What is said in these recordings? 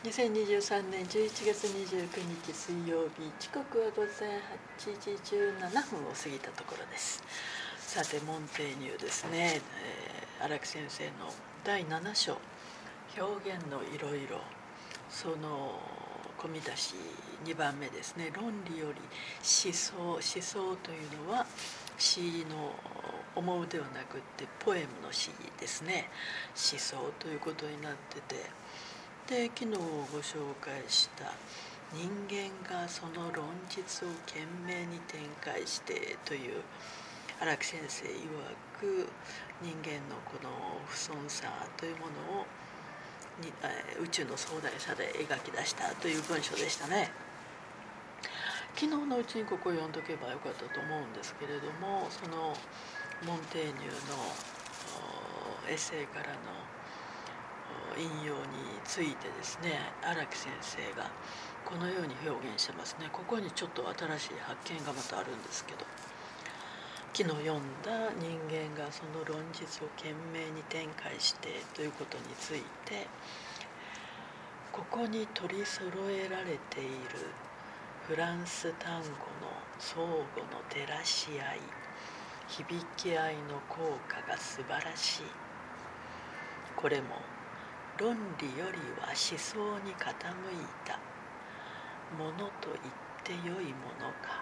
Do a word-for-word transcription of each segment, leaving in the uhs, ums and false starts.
にせんにじゅうさんねんじゅういちがつにじゅうくにち水曜日、時刻はごぜんはちじじゅうななふんを過ぎたところです。さてモンテーニュですね、えー、荒木先生のだいなな章表現のいろいろ、その込み出しにばんめですね。論理より思想、思想というのは詩の思うではなくってポエムの詩ですね。思想ということになってて、で昨日ご紹介した人間がその論実を懸命に展開してという荒木先生曰く、人間のこの不遜さというものをに宇宙の壮大さで描き出したという文章でしたね。昨日のうちにここを読んどけばよかったと思うんですけれども、そのモンテーニュのエッセイからの引用についてですね、荒木先生がこのように表現してますね。ここにちょっと新しい発見がまたあるんですけど、昨日読んだ人間がその論実を懸命に展開してということについて、ここに取り揃えられているフランス単語の相互の照らし合い、響き合いの効果が素晴らしい。これも論理よりは思想に傾いたものと言ってよいものか。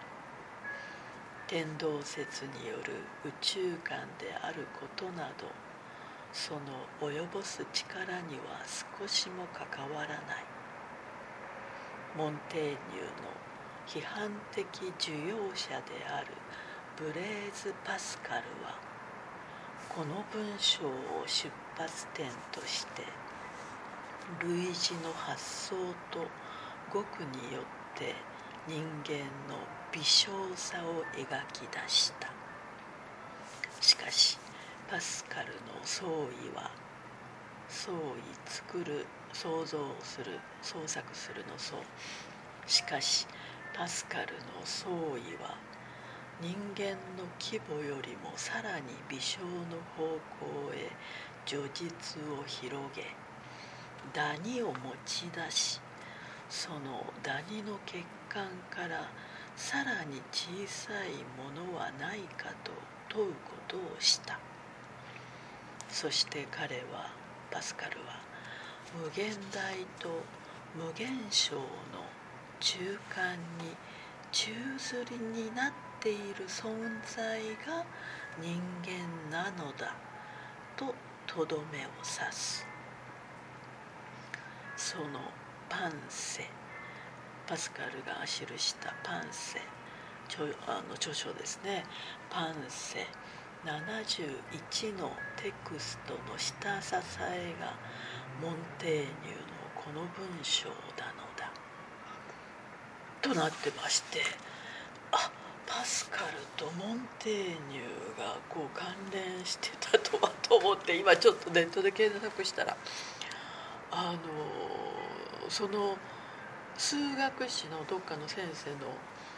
天動説による宇宙観であることなど、その及ぼす力には少しも関わらない。モンテーニュの批判的受容者であるブレーズ・パスカルは、この文章を出発点として類似の発想と語句によって人間の微小さを描き出した。しかしパスカルの創意は、創意作る、創造する、創作するの創。しかしパスカルの創意は人間の規模よりもさらに微小の方向へ叙実を広げ、ダニを持ち出し、そのダニの血管からさらに小さいものはないかと問うことをした。そして彼は、パスカルは、無限大と無限小の中間に宙吊りになっている存在が人間なのだととどめを刺す。そのパンセ、パスカルが記したパンセ、あの著書ですね。パンセななじゅういちのテクストの下支えがモンテーニュのこの文章なのだとなってまして、あ、パスカルとモンテーニュがこう関連してたとはと思って、今ちょっとネットで検索したら、あのその数学史のどっかの先生の、あ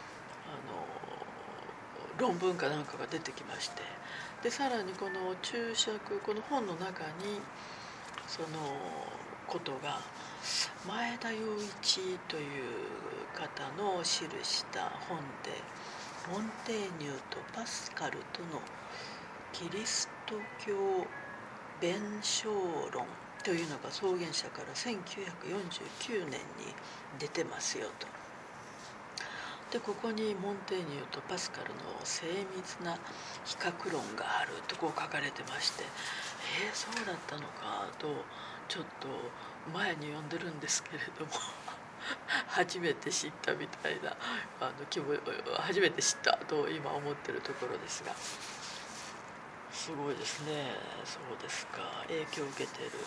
の論文かなんかが出てきまして、でさらにこの注釈、この本の中にそのことが前田洋一という方の記した本で、モンテーニュとパスカルとのキリスト教弁証論というのが草原社からせんきゅうひゃくよんじゅうきゅうねんに出てますよと。でここにモンテーニュとパスカルの精密な比較論があるとこう書かれてまして、えー、そうだったのかとちょっと前に読んでるんですけれども初めて知ったみたいな、あの気分、初めて知ったと今思ってるところですが、すごいですね。そうですか、影響を受けてる。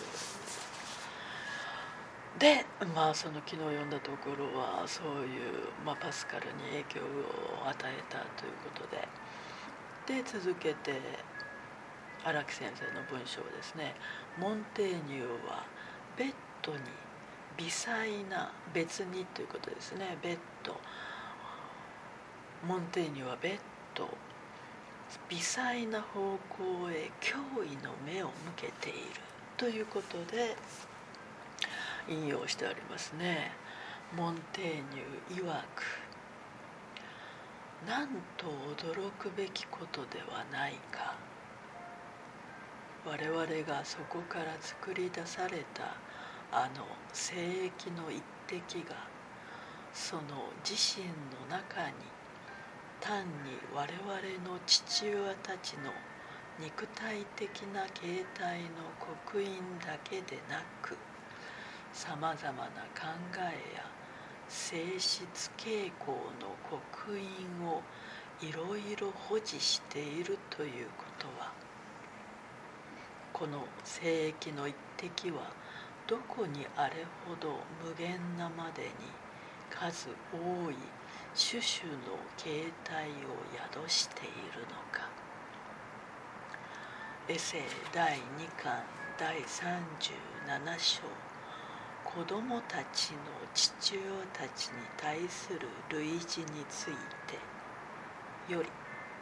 でまあその昨日読んだところはそういう、まあ、パスカルに影響を与えたということで、で続けて荒木先生の文章ですね。モンテーニュは別途に微細な、別にということですね。別途、モンテーニュは別途微細な方向へ驚異の目を向けているということで、 引用してありますね。モンテーニュ曰く、なんと驚くべきことではないか。我々がそこから作り出されたあの聖域の一滴が、その自身の中に単に我々の父親たちの肉体的な形態の刻印だけでなく、さまざまな考えや性質傾向の刻印をいろいろ保持しているということは、この聖域の一滴はどこにあれほど無限なまでに数多い種々の形態を宿しているのか。エセイだいにかんだいさんじゅうなな章、子供たちの父親たちに対する類似についてより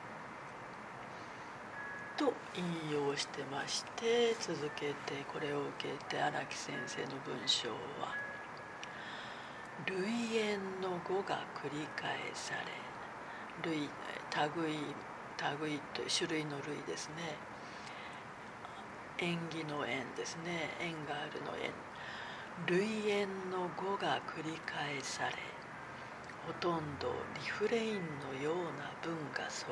と引用してまして、続けてこれを受けて荒木先生の文章は、類縁の語が繰り返され、類類類という種類の類ですね、縁起の縁ですね、縁があるの縁、類縁の語が繰り返され、ほとんどリフレインのような文が揃う。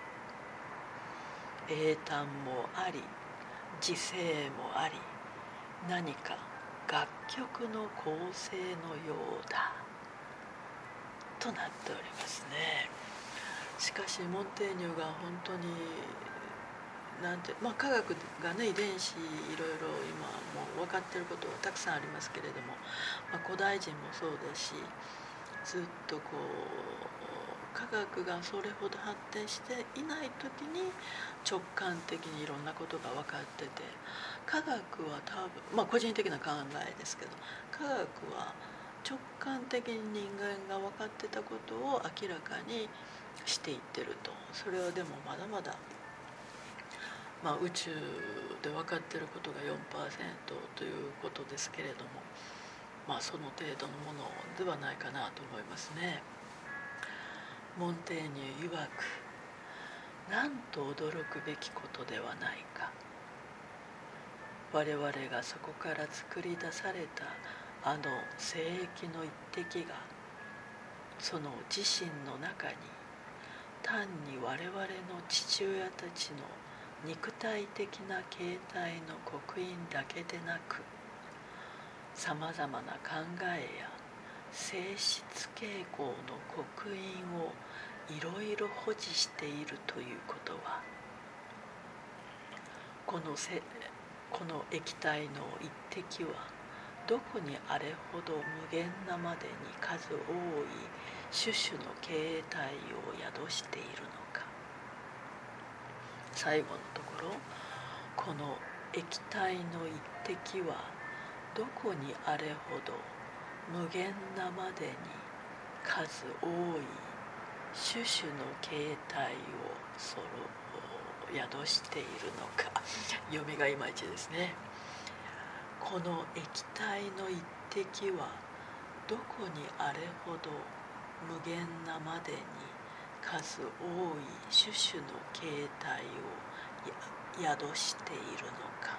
英単もあり、時制もあり、何か楽曲の構成のようだとなっておりますね。しかしモンテーニュが本当になんて、まあ、科学がね、遺伝子いろいろ今もう分かっていることはたくさんありますけれども、まあ、古代人もそうですし、ずっとこう科学がそれほど発展していない時に直感的にいろんなことが分かってて、科学は多分、まあ個人的な考えですけど、科学は直感的に人間が分かってたことを明らかにしていってると。それはでもまだまだ、まあ、宇宙で分かっていることが よんパーセント ということですけれども、まあその程度のものではないかなと思いますね。モンテーニュ曰く、なんと驚くべきことではないか。我々がそこから作り出されたあの聖域の一滴が、その自身の中に単に我々の父親たちの肉体的な形態の刻印だけでなく、さまざまな考えや性質傾向の刻印をいろいろ保持しているということは、このせこの液体の一滴はどこにあれほど無限なまでに数多い種々の形態を宿しているのか。最後のところ、この液体の一滴はどこにあれほど無限なまでに数多い種々の形態をそろ宿しているのか。読みがいまいちですね。この液体の一滴はどこにあれほど無限なまでに数多い種々の形態を宿しているのか。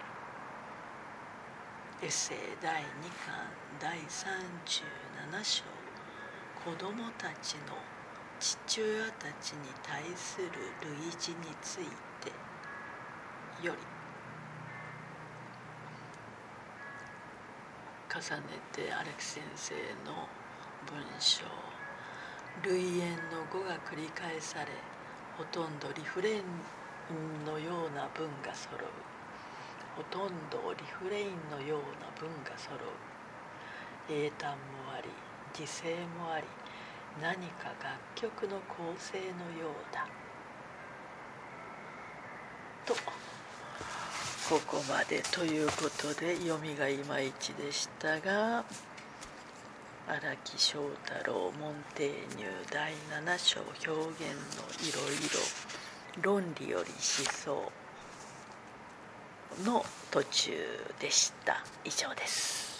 エッセイだいにかんだいさんじゅうなな章、子供たちの父親たちに対する類似についてより重ねて荒木先生の文章、類縁の語が繰り返され、ほとんどリフレインのような文が揃う。ほとんどリフレインのような文が揃う。英単もあり、時制もあり、何か楽曲の構成のようだと、ここまでということで、読みがいまいちでしたが、荒木正太郎モンテーニュだいなな章、表現のいろいろ、論理より思想の途中でした。以上です。